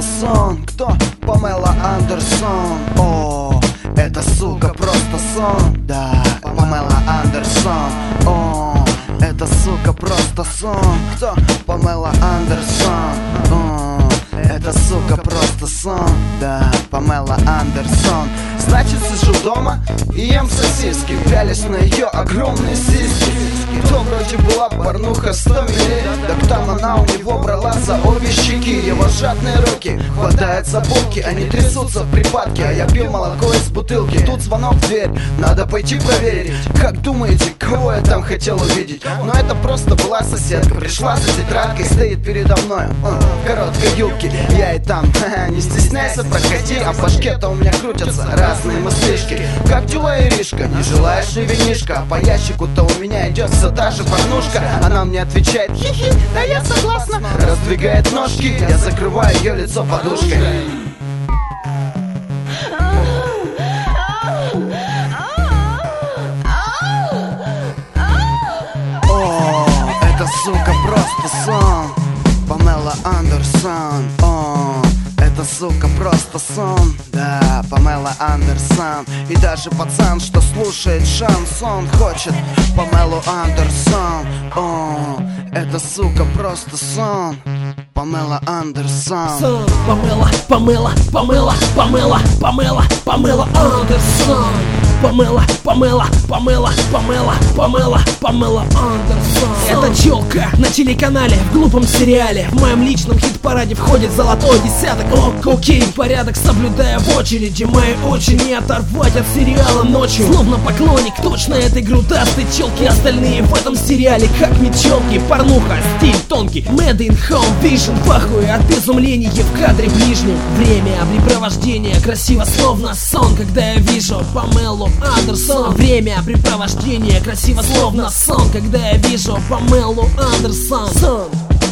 сон. Кто? Памела Андерсон. О, эта сука просто сон. Да, Памела Андерсон. О, эта сука просто сон. Кто? Памела Андерсон. О, эта сука просто сон. Да, Памела Андерсон. Значит, сижу дома и ем сосиски, пялись на ее огромные сиськи. То вроде была порнуха 100 милли, так там она у него брала за обе щеки. Его жадные руки хватают за булки, они трясутся в припадке, а я пил молоко из бутылки. Тут звонок в дверь, надо пойти проверить. Как думаете, кого я там хотел увидеть? Но это просто была соседка, пришла за тетрадкой, стоит передо мной в короткой юбке. Я и там, не стесняйся, проходи, а в башке-то у меня крутятся разные мыслишки. Как дела, Иришка, не желаешь ли винишка? А по ящику-то у меня идет все та же порнушка. Она мне отвечает: хи-хи, да я согласна. Раздвигает ножки, я закрываю ее лицо подушкой. О, эта сука просто сон. Памела Андерсон. О, эта сука просто сон. Да, Памела Андерсон. И даже пацан, что слушает шансон, хочет Памелу Андерсон. О, эта сука просто сон. Памела Андерсон. Сон. Памела, Памела, Памела, Памела, Памела, Памела Андерсон. Памела, Памела, Памела, Памела, Памела, Памела Андерсон. Эта челка на телеканале, в глупом сериале, в моем личном хит-параде входит золотой десяток. Окей, порядок соблюдая в очереди, мои очи не оторвать от сериала ночью. Словно поклонник точно этой грудастой челки. Остальные в этом сериале как мечелки. Порнуха, стиль тонкий, Made in Home Vision. Пахую от изумления в кадре ближнем. Время препровождения красиво словно сон, когда я вижу Памелу Андерсон. Время препровождения красиво словно сон, когда я вижу Памелу Андерсон. Сон.